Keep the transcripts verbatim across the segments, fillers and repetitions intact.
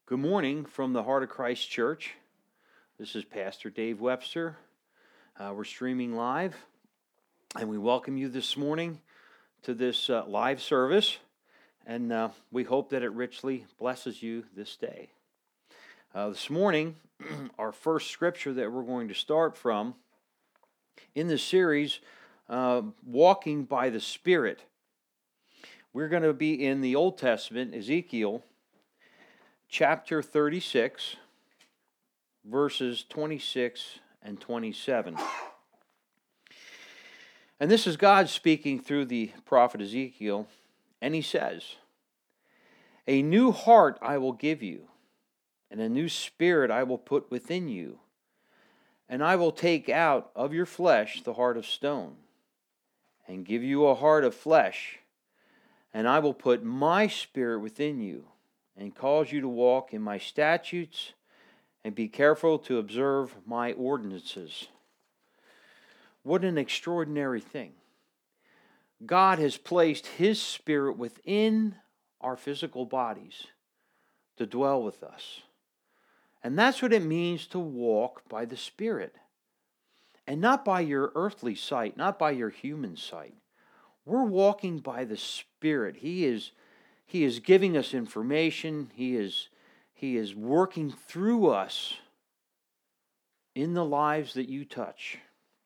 Good morning from the Heart of Christ Church. This is Pastor Dave Webster. Uh, we're streaming live, and we welcome you this morning to this uh, live service, and uh, we hope that it richly blesses you this day. Uh, this morning, our first scripture that we're going to start from in this series, uh, Walking by the Spirit. We're going to be in the Old Testament, Ezekiel, chapter thirty-six, verses twenty-six and twenty-seven. And this is God speaking through the prophet Ezekiel, and he says, "A new heart I will give you, and a new spirit I will put within you, and I will take out of your flesh the heart of stone, and give you a heart of flesh, and I will put my spirit within you, and cause you to walk in my statutes, and be careful to observe my ordinances." What an extraordinary thing. God has placed His Spirit within our physical bodies to dwell with us. And that's what it means to walk by the Spirit. And not by your earthly sight, not by your human sight. We're walking by the Spirit. He is He is giving us information. He is, he is working through us in the lives that you touch.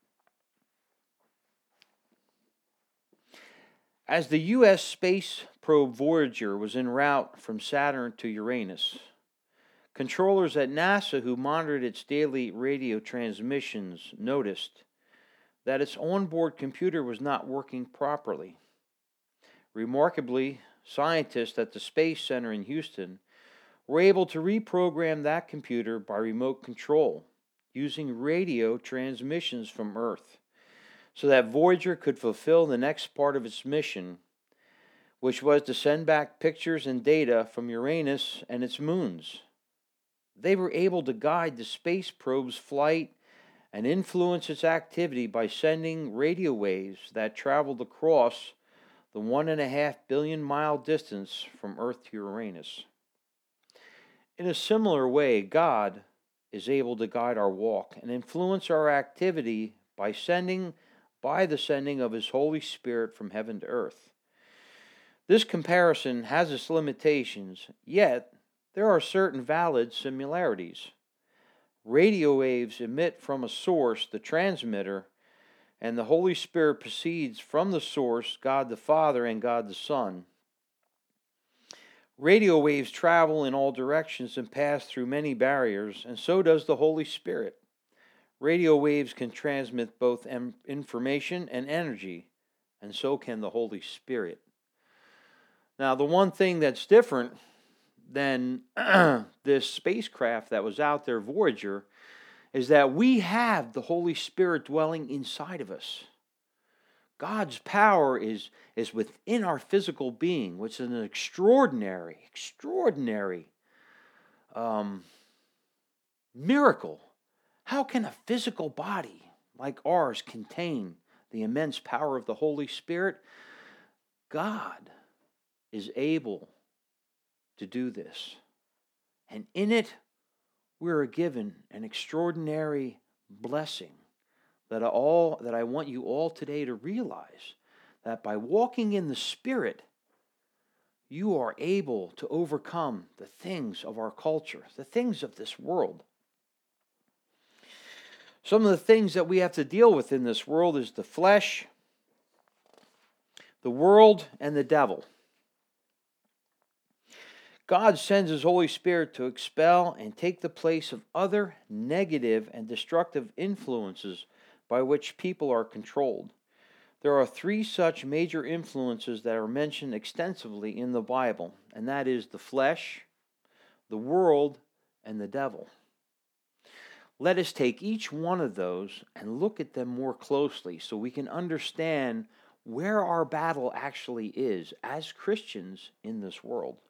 As the U S space probe Voyager was en route from Saturn to Uranus, controllers at NASA who monitored its daily radio transmissions noticed that its onboard computer was not working properly. Remarkably, scientists at the Space Center in Houston were able to reprogram that computer by remote control using radio transmissions from Earth so that Voyager could fulfill the next part of its mission, which was to send back pictures and data from Uranus and its moons. They were able to guide the space probe's flight and influence its activity by sending radio waves that traveled across the one and a half billion mile distance from Earth to Uranus. In a similar way, God is able to guide our walk and influence our activity by sending, by the sending of His Holy Spirit from heaven to earth. This comparison has its limitations, yet there are certain valid similarities. Radio waves emit from a source, the transmitter, and the Holy Spirit proceeds from the source, God the Father and God the Son. Radio waves travel in all directions and pass through many barriers, and so does the Holy Spirit. Radio waves can transmit both information and energy, and so can the Holy Spirit. Now, the one thing that's different than this spacecraft that was out there, Voyager, is that we have the Holy Spirit dwelling inside of us. God's power is, is within our physical being, which is an extraordinary, extraordinary um, miracle. How can a physical body like ours contain the immense power of the Holy Spirit? God is able to do this. And in it, we are given an extraordinary blessing that I, all, that I want you all today to realize, that by walking in the Spirit, you are able to overcome the things of our culture, the things of this world. Some of the things that we have to deal with in this world is the flesh, the world, and the devil. God sends His Holy Spirit to expel and take the place of other negative and destructive influences by which people are controlled. There are three such major influences that are mentioned extensively in the Bible, and that is the flesh, the world, and the devil. Let us take each one of those and look at them more closely so we can understand where our battle actually is as Christians in this world.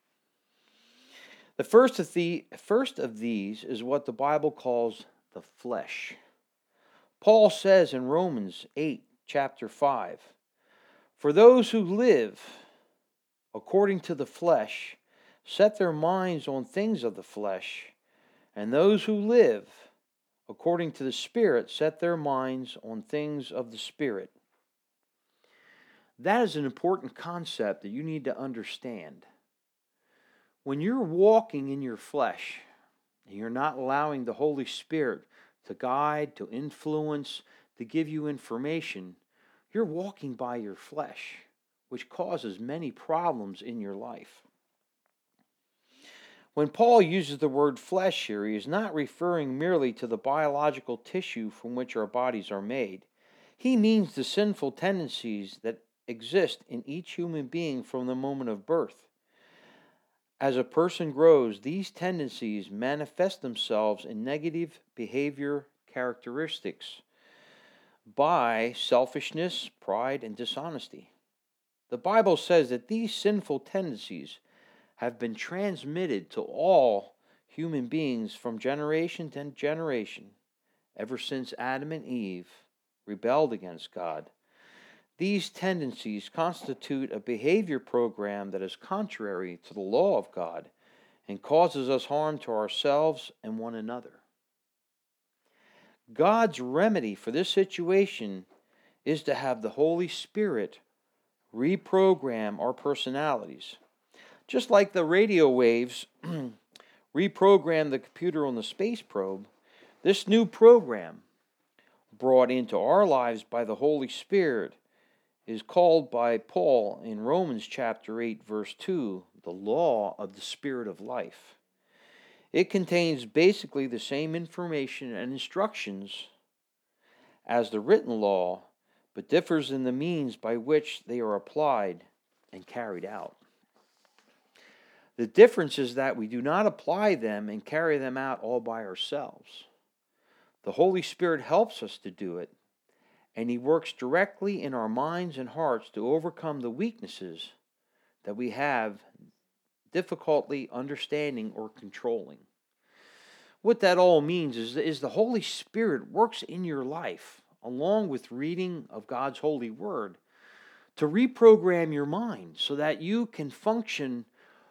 The first of the first of these is what the Bible calls the flesh. Paul says in Romans eight, chapter five, "For those who live according to the flesh set their minds on things of the flesh, and those who live according to the Spirit set their minds on things of the Spirit. That is an important concept that you need to understand. When you're walking in your flesh, and you're not allowing the Holy Spirit to guide, to influence, to give you information, you're walking by your flesh, which causes many problems in your life. When Paul uses the word flesh here, he is not referring merely to the biological tissue from which our bodies are made. He means the sinful tendencies that exist in each human being from the moment of birth. As a person grows, these tendencies manifest themselves in negative behavior characteristics by selfishness, pride, and dishonesty. The Bible says that these sinful tendencies have been transmitted to all human beings from generation to generation, ever since Adam and Eve rebelled against God. These tendencies constitute a behavior program that is contrary to the law of God and causes us harm to ourselves and one another. God's remedy for this situation is to have the Holy Spirit reprogram our personalities. Just like the radio waves reprogram the computer on the space probe, this new program brought into our lives by the Holy Spirit is called by Paul in Romans chapter eight, verse two, the law of the Spirit of life. It contains basically the same information and instructions as the written law, but differs in the means by which they are applied and carried out. The difference is that we do not apply them and carry them out all by ourselves. The Holy Spirit helps us to do it, and He works directly in our minds and hearts to overcome the weaknesses that we have difficulty understanding or controlling. What that all means is, is the Holy Spirit works in your life, along with reading of God's holy word, to reprogram your mind so that you can function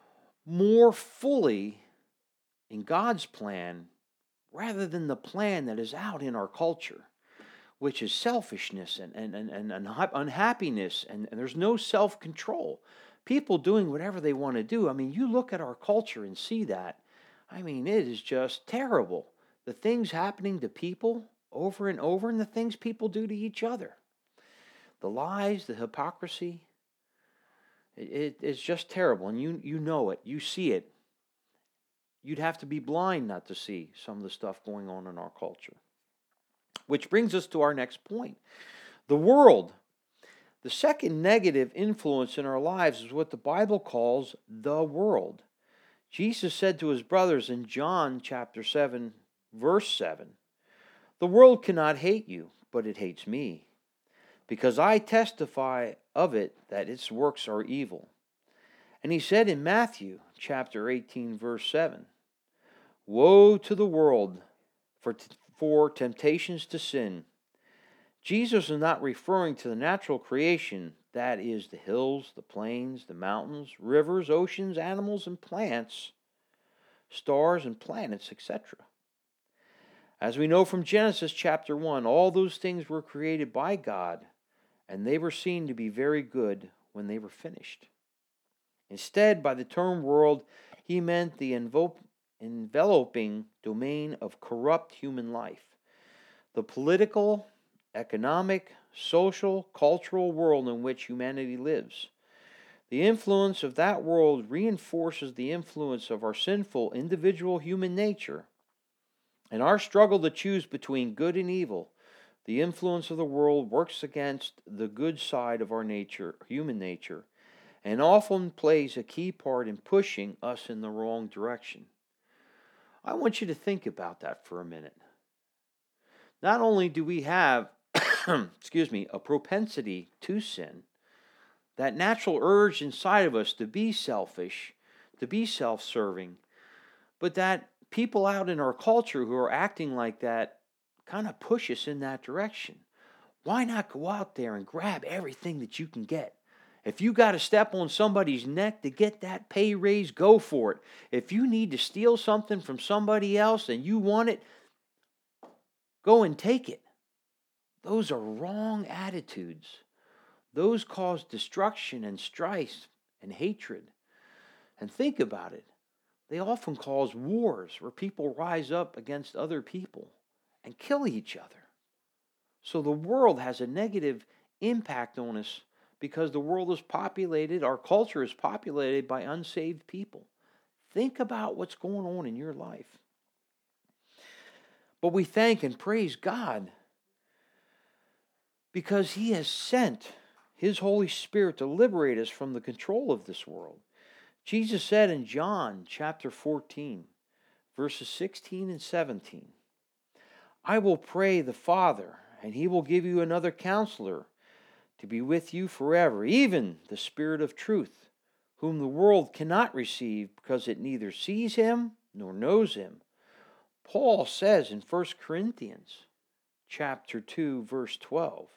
more fully in God's plan rather than the plan that is out in our culture, which is selfishness and, and, and, and unhappiness, and, and there's no self-control. People doing whatever they want to do. I mean, you look at our culture and see that. I mean, it is just terrible. The things happening to people over and over, and the things people do to each other. The lies, the hypocrisy. It, it, it's just terrible, and you, you know it. You see it. You'd have to be blind not to see some of the stuff going on in our culture. Which brings us to our next point. The world. The second negative influence in our lives is what the Bible calls the world. Jesus said to his brothers in John chapter seven, verse seven, "The world cannot hate you, but it hates me, because I testify of it that its works are evil." And he said in Matthew chapter eighteen, verse seven, "Woe to the world for, t- for temptations to sin." Jesus is not referring to the natural creation, that is, the hills, the plains, the mountains, rivers, oceans, animals, and plants, stars and planets, et cetera. As we know from Genesis chapter one, all those things were created by God, and they were seen to be very good when they were finished. Instead, by the term world, he meant the envel- enveloping domain of corrupt human life. The political, economic, social, cultural world in which humanity lives. The influence of that world reinforces the influence of our sinful individual human nature. In our struggle to choose between good and evil, the influence of the world works against the good side of our nature, human nature, and often plays a key part in pushing us in the wrong direction. I want you to think about that for a minute. Not only do we have, excuse me, a propensity to sin, that natural urge inside of us to be selfish, to be self-serving, but that people out in our culture who are acting like that kind of push us in that direction. Why not go out there and grab everything that you can get If you got to step on somebody's neck to get that pay raise, go for it. If you need to steal something from somebody else and you want it, go and take it. Those are wrong attitudes. Those cause destruction and strife and hatred. And think about it. They often cause wars where people rise up against other people and kill each other. So the world has a negative impact on us because the world is populated, our culture is populated by unsaved people. Think about what's going on in your life. But we thank and praise God because He has sent His Holy Spirit to liberate us from the control of this world. Jesus said in John chapter fourteen, verses sixteen and seventeen, I will pray the Father, and He will give you another counselor to be with you forever, even the Spirit of truth, whom the world cannot receive because it neither sees Him nor knows Him. Paul says in First Corinthians chapter two, verse twelve,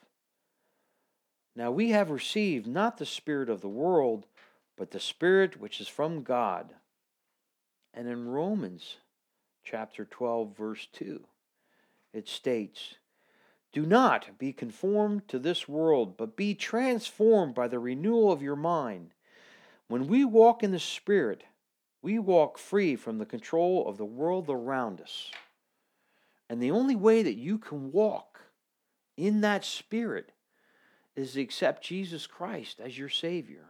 now we have received not the spirit of the world, but the Spirit which is from God. And in Romans chapter twelve, verse two, it states, do not be conformed to this world, but be transformed by the renewal of your mind. When we walk in the Spirit, we walk free from the control of the world around us. And the only way that you can walk in that Spirit is to accept Jesus Christ as your Savior.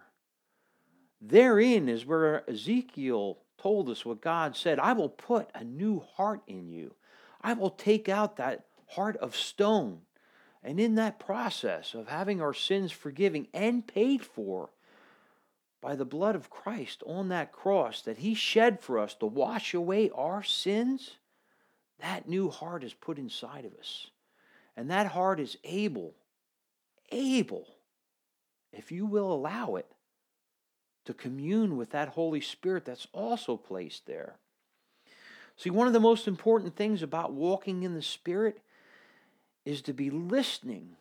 Therein is where Ezekiel told us what God said, I will put a new heart in you. I will take out that heart of stone. And in that process of having our sins forgiven and paid for by the blood of Christ on that cross that He shed for us to wash away our sins, that new heart is put inside of us. And that heart is able, able, if you will allow it, to commune with that Holy Spirit that's also placed there. See, one of the most important things about walking in the Spirit is to be listening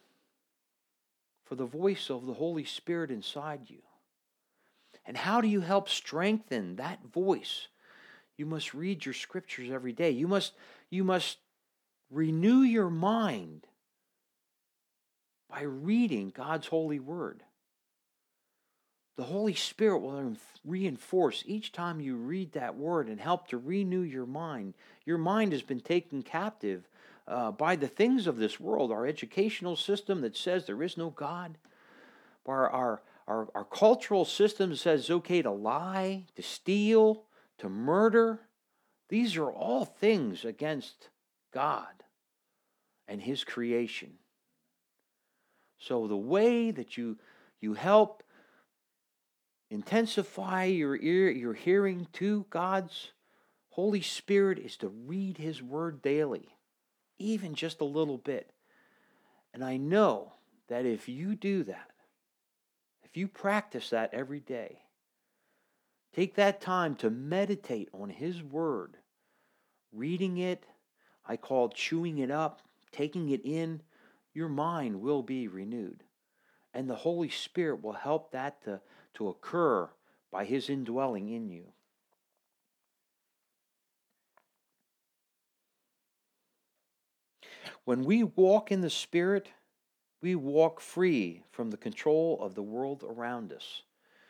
for the voice of the Holy Spirit inside you. And how do you help strengthen that voice? You must read your scriptures every day. You must, you must renew your mind by reading God's holy word. The Holy Spirit will reinforce each time you read that word and help to renew your mind. Your mind has been taken captive uh, by the things of this world, our educational system that says there is no God, our, our, our, our cultural system that says it's okay to lie, to steal, to murder. These are all things against God and His creation. So the way that you, you help intensify your ear, your hearing to God's Holy Spirit is to read His Word daily, even just a little bit. And I know that if you do that, if you practice that every day, take that time to meditate on His Word, reading it, I call it chewing it up, taking it in, your mind will be renewed. And the Holy Spirit will help that to, to occur by His indwelling in you. When we walk in the Spirit, we walk free from the control of the world around us.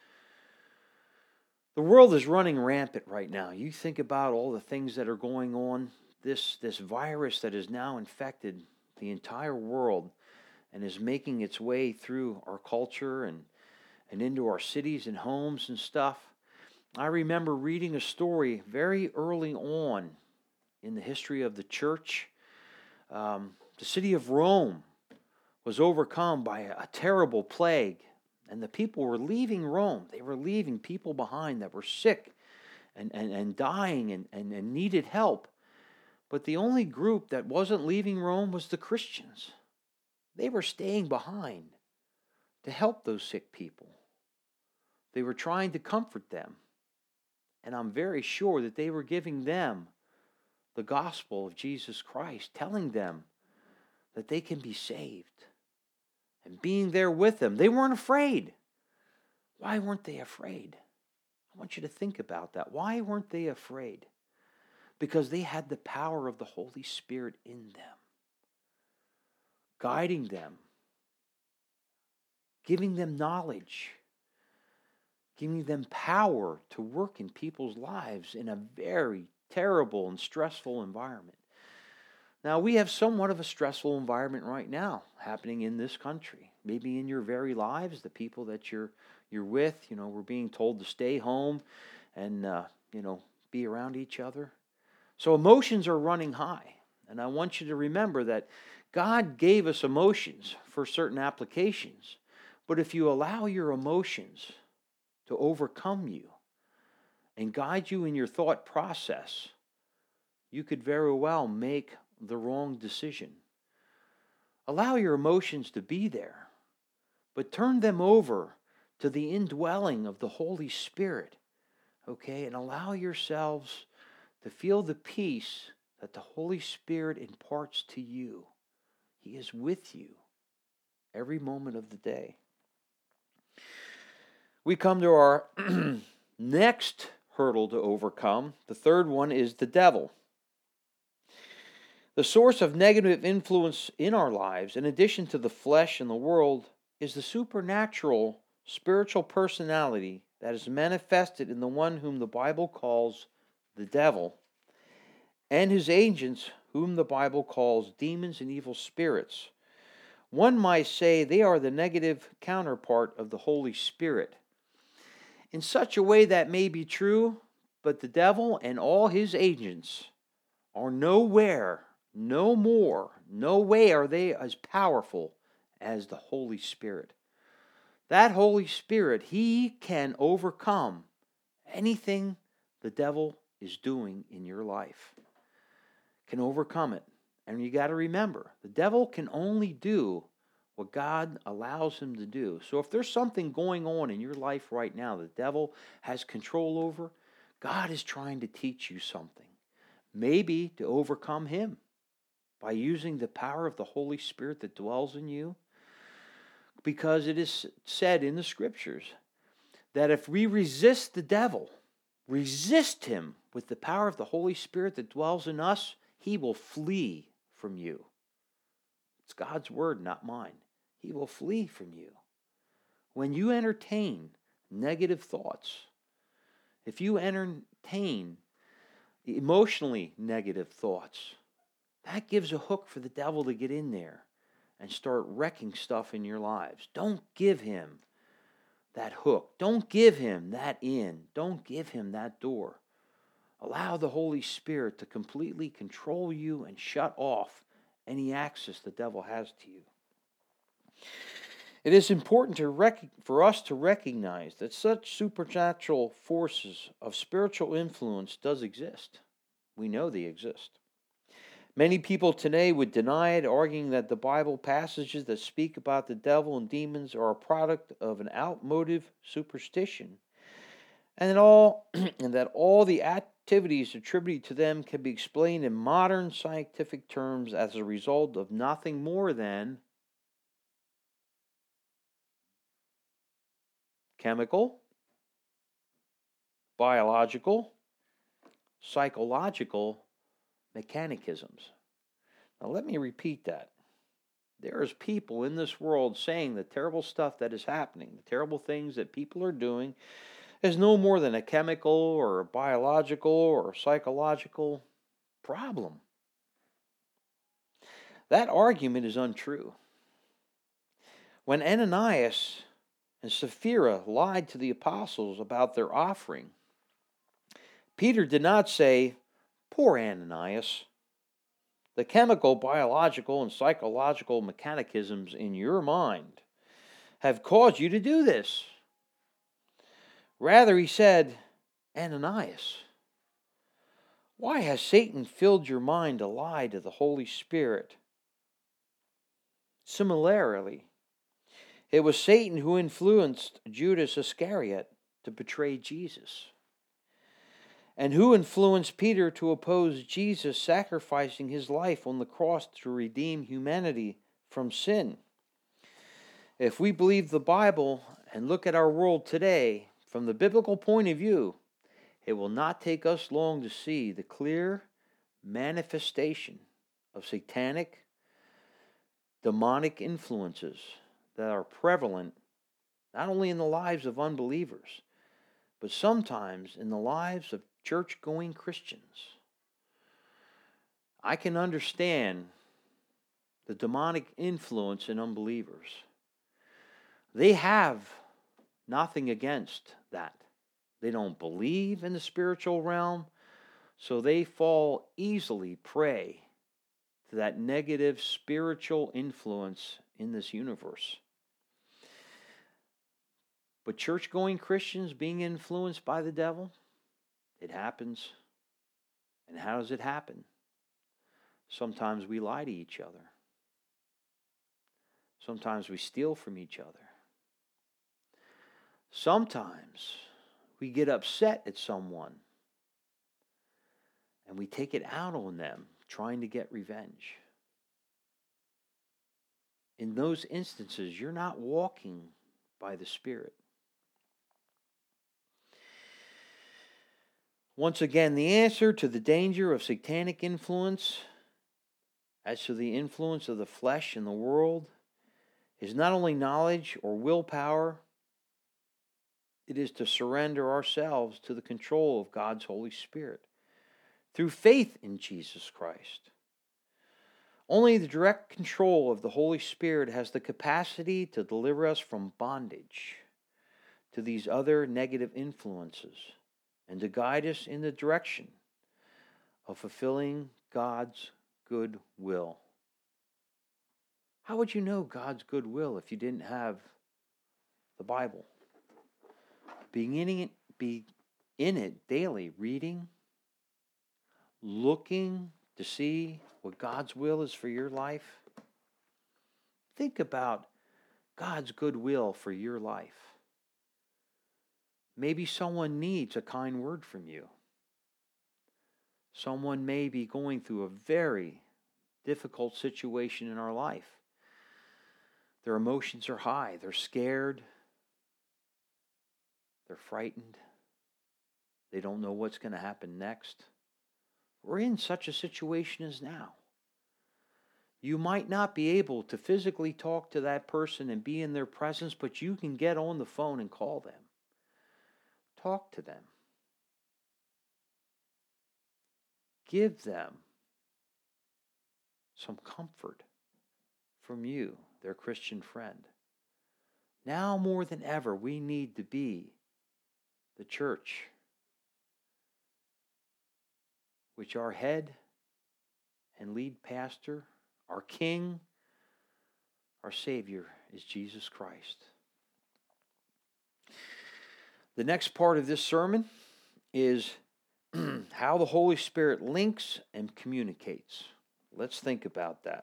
The world is running rampant right now. You think about all the things that are going on. This, this virus that has now infected the entire world and is making its way through our culture and, and into our cities and homes and stuff. I remember reading a story very early on in the history of the church. Um, the city of Rome was overcome by a, a terrible plague, and the people were leaving Rome. They were leaving people behind that were sick and, and, and dying and, and, and needed help. But the only group that wasn't leaving Rome was the Christians. They were staying behind to help those sick people. They were trying to comfort them. And I'm very sure that they were giving them the gospel of Jesus Christ, telling them that they can be saved. And being there with them, they weren't afraid. Why weren't they afraid? I want you to think about that. Why weren't they afraid? Because they had the power of the Holy Spirit in them, guiding them, giving them knowledge, giving them power to work in people's lives in a very terrible and stressful environment. Now, we have somewhat of a stressful environment right now happening in this country. Maybe in your very lives, the people that you're you're with, you know, we're being told to stay home and, uh, you know, be around each other. So emotions are running high. And I want you to remember that God gave us emotions for certain applications. But if you allow your emotions to overcome you and guide you in your thought process, you could very well make the wrong decision. Allow your emotions to be there, but turn them over to the indwelling of the Holy Spirit, okay? And allow yourselves to feel the peace that the Holy Spirit imparts to you. He is with you every moment of the day. We come to our next hurdle to overcome. The third one is the devil. The source of negative influence in our lives, in addition to the flesh and the world, is the supernatural spiritual personality that is manifested in the one whom the Bible calls the devil, and his agents whom the Bible calls demons and evil spirits. One might say they are the negative counterpart of the Holy Spirit. In such a way that may be true, but the devil and all his agents are nowhere, no more, no way are they as powerful as the Holy Spirit. That Holy Spirit, he can overcome anything the devil is doing in your life. Can overcome it. And you got to remember, the devil can only do what God allows him to do. So if there's something going on in your life right now the devil has control over, God is trying to teach you something. Maybe to overcome him by using the power of the Holy Spirit that dwells in you. Because it is said in the Scriptures that if we resist the devil, resist him with the power of the Holy Spirit that dwells in us, he will flee from you. It's God's word, not mine. He will flee from you. When you entertain negative thoughts, if you entertain emotionally negative thoughts, that gives a hook for the devil to get in there and start wrecking stuff in your lives. Don't give him that hook. Don't give him that in. Don't give him that door. Allow the Holy Spirit to completely control you and shut off any access the devil has to you. It is important to rec- for us to recognize that such supernatural forces of spiritual influence does exist. We know they exist. Many people today would deny it, arguing that the Bible passages that speak about the devil and demons are a product of an outmoded superstition, and that all and that all the activities attributed to them can be explained in modern scientific terms as a result of nothing more than chemical, biological, psychological mechanicisms. Now let me repeat that. There is people in this world saying the terrible stuff that is happening, the terrible things that people are doing, is no more than a chemical or a biological or a psychological problem. That argument is untrue. When Ananias and Sapphira lied to the apostles about their offering, Peter did not say, "Poor Ananias, the chemical, biological, and psychological mechanicisms in your mind have caused you to do this." Rather, he said, "Ananias, why has Satan filled your mind to lie to the Holy Spirit?" Similarly, it was Satan who influenced Judas Iscariot to betray Jesus, and who influenced Peter to oppose Jesus sacrificing his life on the cross to redeem humanity from sin. If we believe the Bible and look at our world today from the biblical point of view, it will not take us long to see the clear manifestation of satanic, demonic influences that are prevalent not only in the lives of unbelievers, but sometimes in the lives of church-going Christians. I can understand the demonic influence in unbelievers. They have nothing against that. They don't believe in the spiritual realm, so they fall easily prey to that negative spiritual influence in this universe. But church-going Christians being influenced by the devil, it happens. And how does it happen? Sometimes we lie to each other. Sometimes we steal from each other. Sometimes we get upset at someone and we take it out on them, trying to get revenge. In those instances, you're not walking by the Spirit. Once again, the answer to the danger of satanic influence, as to the influence of the flesh in the world, is not only knowledge or willpower, it is to surrender ourselves to the control of God's Holy Spirit through faith in Jesus Christ. Only the direct control of the Holy Spirit has the capacity to deliver us from bondage to these other negative influences and to guide us in the direction of fulfilling God's good will. How would you know God's good will if you didn't have the Bible? Being in it, be in it daily, reading, looking to see what God's will is for your life. Think about God's good will for your life. Maybe someone needs a kind word from you. Someone may be going through a very difficult situation in our life. Their emotions are high. They're scared. They're frightened. They don't know what's going to happen next. We're in such a situation as now. You might not be able to physically talk to that person and be in their presence, but you can get on the phone and call them. Talk to them. Give them some comfort from you, their Christian friend. Now more than ever, we need to be the church, which our head and lead pastor, our King, our Savior is Jesus Christ. The next part of this sermon is how the Holy Spirit links and communicates. Let's think about that.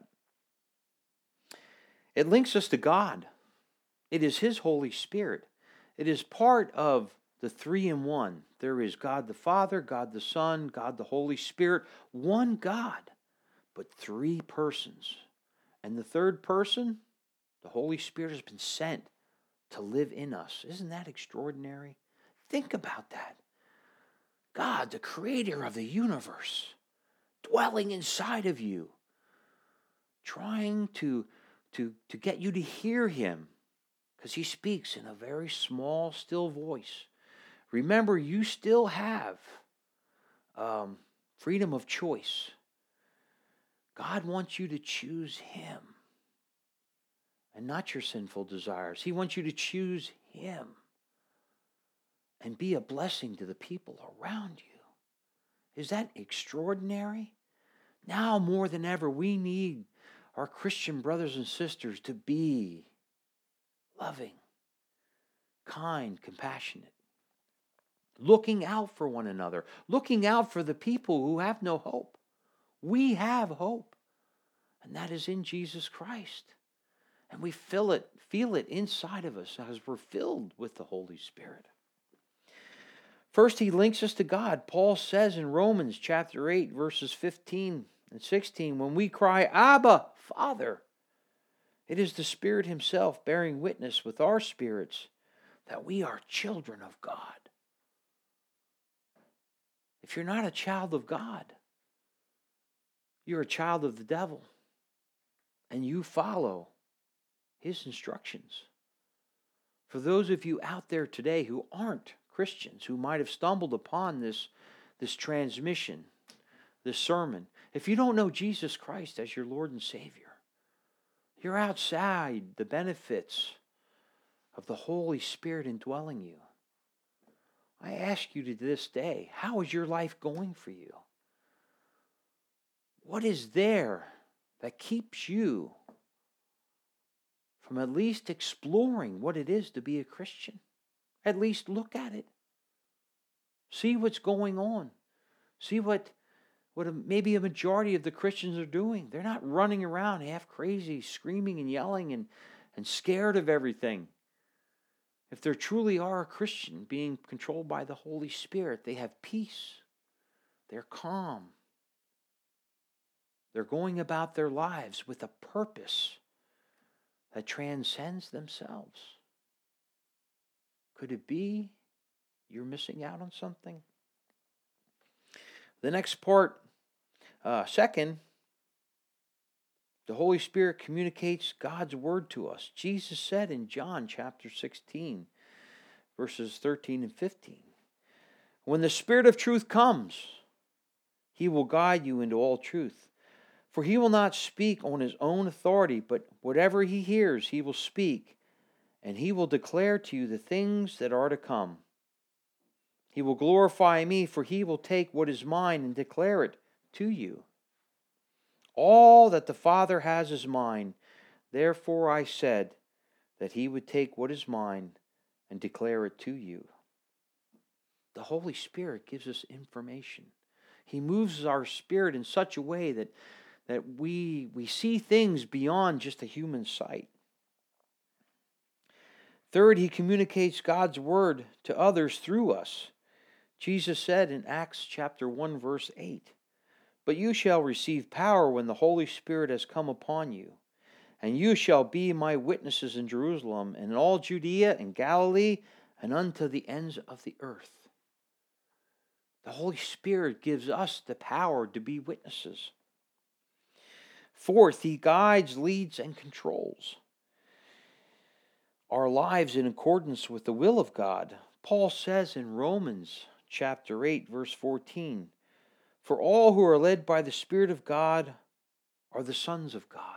It links us to God. It is His Holy Spirit. It is part of the three in one. There is God the Father, God the Son, God the Holy Spirit. One God, but three persons. And the third person, the Holy Spirit, has been sent to live in us. Isn't that extraordinary? Think about that. God, the creator of the universe, dwelling inside of you, trying to, to, to get you to hear Him, because He speaks in a very small, still voice. Remember, you still have um, freedom of choice. God wants you to choose Him and not your sinful desires. He wants you to choose Him and be a blessing to the people around you. Is that extraordinary? Now more than ever, we need our Christian brothers and sisters to be loving, kind, compassionate, looking out for one another, looking out for the people who have no hope. We have hope, and that is in Jesus Christ. And we feel it, feel it inside of us as we're filled with the Holy Spirit. First, He links us to God. Paul says in Romans chapter eight, verses fifteen and sixteen, when we cry, Abba, Father, it is the Spirit Himself bearing witness with our spirits that we are children of God. If you're not a child of God, you're a child of the devil, and you follow his instructions. For those of you out there today who aren't Christians, who might have stumbled upon this, this transmission, this sermon, if you don't know Jesus Christ as your Lord and Savior, you're outside the benefits of the Holy Spirit indwelling you. I ask you to this day, how is your life going for you? What is there that keeps you from at least exploring what it is to be a Christian? At least look at it. See what's going on. See what, what a, maybe a majority of the Christians are doing. They're not running around half crazy, screaming and yelling and, and scared of everything. If they truly are a Christian being controlled by the Holy Spirit, they have peace. They're calm. They're going about their lives with a purpose that transcends themselves. Could it be you're missing out on something? The next part, uh, second, the Holy Spirit communicates God's word to us. Jesus said in John chapter sixteen, verses thirteen and fifteen, when the Spirit of truth comes, he will guide you into all truth. For he will not speak on his own authority, but whatever he hears, he will speak, and he will declare to you the things that are to come. He will glorify me, for he will take what is mine and declare it to you. All that the Father has is mine. Therefore I said that he would take what is mine and declare it to you. The Holy Spirit gives us information. He moves our spirit in such a way that, that we, we see things beyond just a human sight. Third, he communicates God's word to others through us. Jesus said in Acts chapter one, verse eight, but you shall receive power when the Holy Spirit has come upon you, and you shall be my witnesses in Jerusalem and in all Judea and Galilee and unto the ends of the earth. The Holy Spirit gives us the power to be witnesses. Fourth, he guides, leads, and controls our lives in accordance with the will of God. Paul says in Romans chapter eight, verse fourteen, for all who are led by the Spirit of God are the sons of God.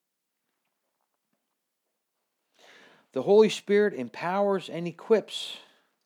The Holy Spirit empowers and equips.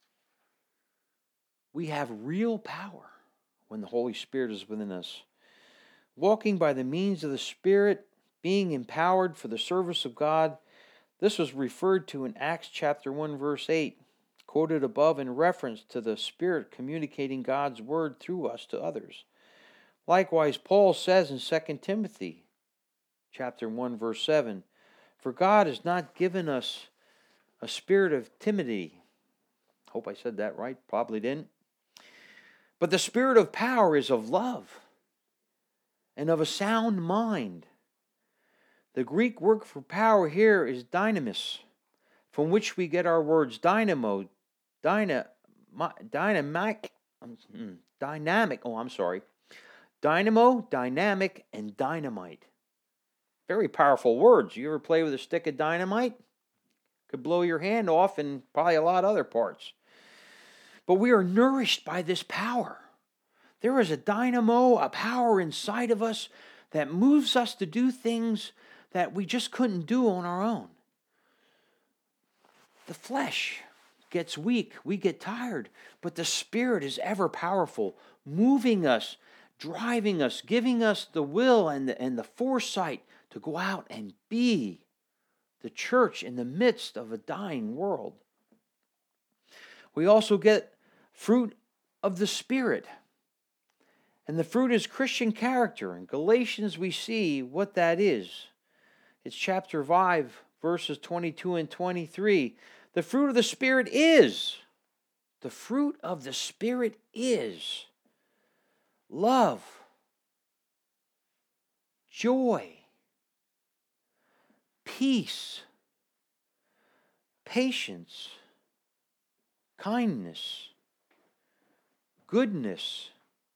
We have real power when the Holy Spirit is within us. Walking by the means of the Spirit, being empowered for the service of God. This was referred to in Acts chapter one, verse eight, quoted above in reference to the Spirit communicating God's word through us to others. Likewise, Paul says in Second Timothy chapter one, verse seven, for God has not given us a spirit of timidity. Hope I said that right. Probably didn't. But the spirit of power is of love and of a sound mind. The Greek word for power here is dynamis, from which we get our words dynamo, dyna, dynamic, dynamic, oh, I'm sorry, dynamo, dynamic, and dynamite. Very powerful words. You ever play with a stick of dynamite? Could blow your hand off and probably a lot of other parts. But we are nourished by this power. There is a dynamo, a power inside of us that moves us to do things that we just couldn't do on our own. The flesh gets weak, we get tired, but the Spirit is ever powerful, moving us, driving us, giving us the will and the, and the foresight to go out and be the church in the midst of a dying world. We also get fruit of the Spirit. And the fruit is Christian character. In Galatians we see what that is. It's chapter five, verses twenty-two and twenty-three. The fruit of the Spirit is, the fruit of the Spirit is love, joy, peace, patience, kindness, goodness,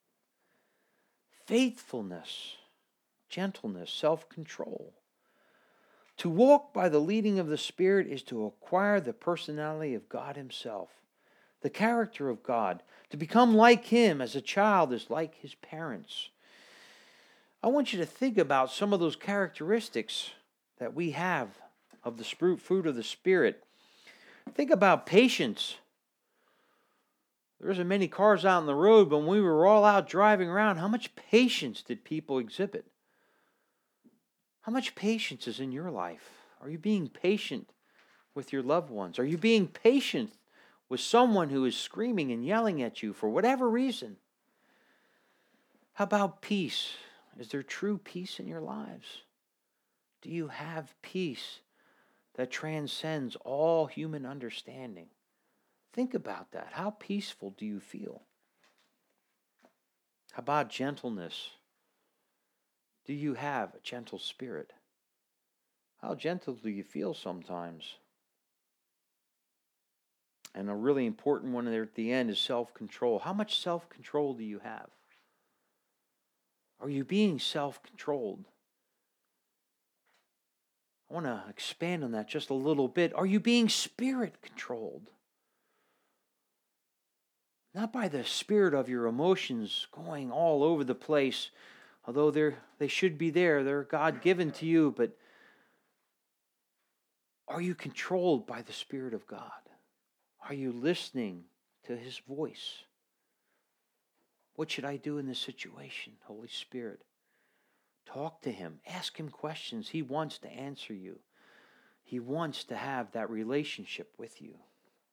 faithfulness, gentleness, self-control. To walk by the leading of the Spirit is to acquire the personality of God Himself, the character of God, to become like Him as a child is like his parents. I want you to think about some of those characteristics that we have of the fruit of the Spirit. Think about patience. There isn't many cars out on the road, but when we were all out driving around, how much patience did people exhibit? How much patience is in your life? Are you being patient with your loved ones? Are you being patient with someone who is screaming and yelling at you for whatever reason? How about peace? Is there true peace in your lives? Do you have peace that transcends all human understanding? Think about that. How peaceful do you feel? How about gentleness? Do you have a gentle spirit? How gentle do you feel sometimes? And a really important one there at the end is self-control. How much self-control do you have? Are you being self-controlled? I want to expand on that just a little bit. Are you being spirit-controlled? Not by the spirit of your emotions going all over the place, although they're, they should be there. They're God-given to you, but are you controlled by the Spirit of God? Are you listening to His voice? What should I do in this situation, Holy Spirit? Talk to Him. Ask Him questions. He wants to answer you. He wants to have that relationship with you.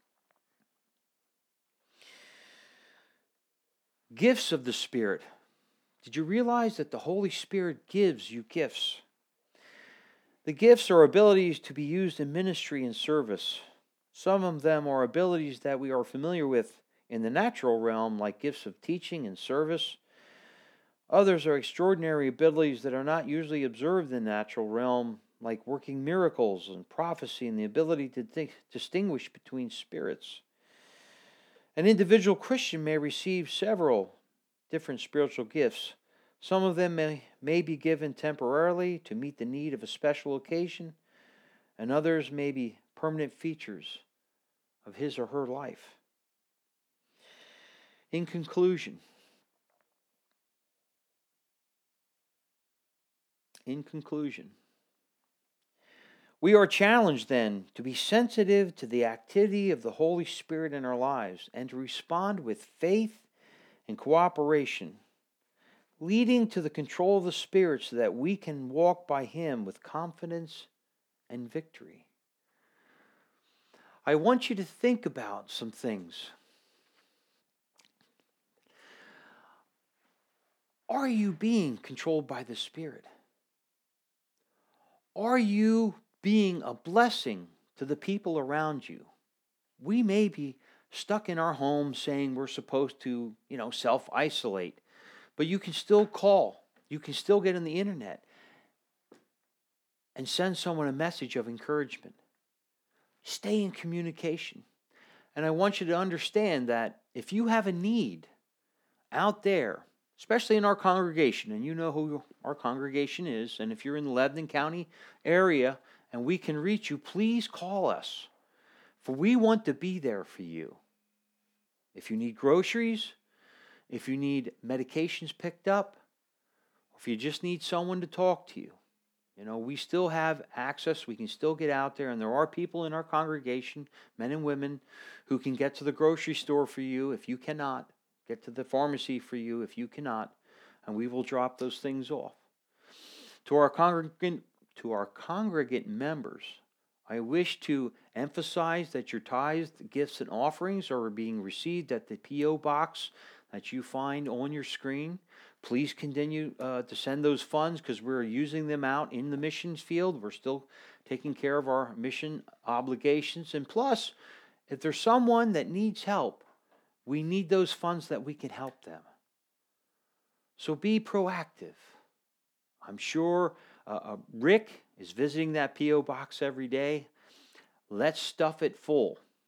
Gifts of the Spirit. Did you realize that the Holy Spirit gives you gifts? The gifts are abilities to be used in ministry and service. Some of them are abilities that we are familiar with in the natural realm, like gifts of teaching and service. Others are extraordinary abilities that are not usually observed in the natural realm, like working miracles and prophecy and the ability to think, distinguish between spirits. An individual Christian may receive several different spiritual gifts. Some of them may, may be given temporarily to meet the need of a special occasion, and others may be permanent features of his or her life. In conclusion, in conclusion, we are challenged then to be sensitive to the activity of the Holy Spirit in our lives and to respond with faith and cooperation, leading to the control of the Spirit so that we can walk by Him with confidence and victory. I want you to think about some things. Are you being controlled by the Spirit? Are you being a blessing to the people around you? We may be stuck in our home saying we're supposed to, you know, self-isolate, but you can still call. You can still get on the internet and send someone a message of encouragement. Stay in communication. And I want you to understand that if you have a need out there, especially in our congregation, and you know who our congregation is, and if you're in the Lebanon County area and we can reach you, please call us. For we want to be there for you. If you need groceries, if you need medications picked up, if you just need someone to talk to you, you know, we still have access. We can still get out there, and there are people in our congregation, men and women, who can get to the grocery store for you if you cannot, get to the pharmacy for you if you cannot, and we will drop those things off. To our congregant, to our congregant members, I wish to emphasize that your tithes, gifts, and offerings are being received at the P O box that you find on your screen. Please continue uh, to send those funds because we're using them out in the missions field. We're still taking care of our mission obligations. And plus, if there's someone that needs help, we need those funds that we can help them. So be proactive. I'm sure uh, uh, Rick is visiting that P O box every day. Let's stuff it full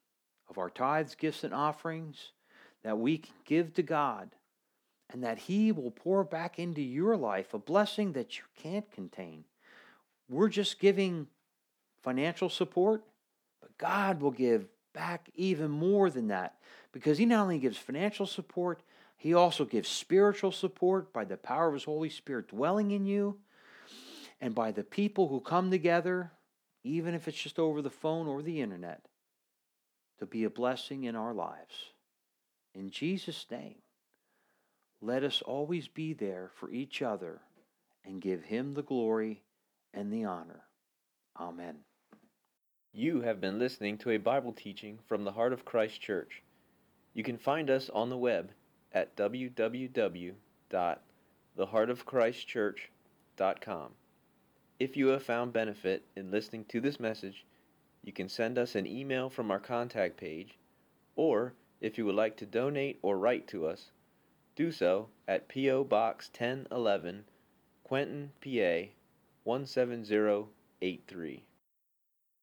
of our tithes, gifts, and offerings that we can give to God, and that He will pour back into your life a blessing that you can't contain. We're just giving financial support, but God will give back even more than that, because He not only gives financial support, He also gives spiritual support by the power of His Holy Spirit dwelling in you, and by the people who come together, even if it's just over the phone or the internet, to be a blessing in our lives. In Jesus' name, let us always be there for each other and give Him the glory and the honor. Amen. You have been listening to a Bible teaching from the Heart of Christ Church. You can find us on the web at w w w dot the heart of christ church dot com. If you have found benefit in listening to this message, you can send us an email from our contact page, or if you would like to donate or write to us, do so at P O Box ten eleven, Quentin, P A one seven zero eight three.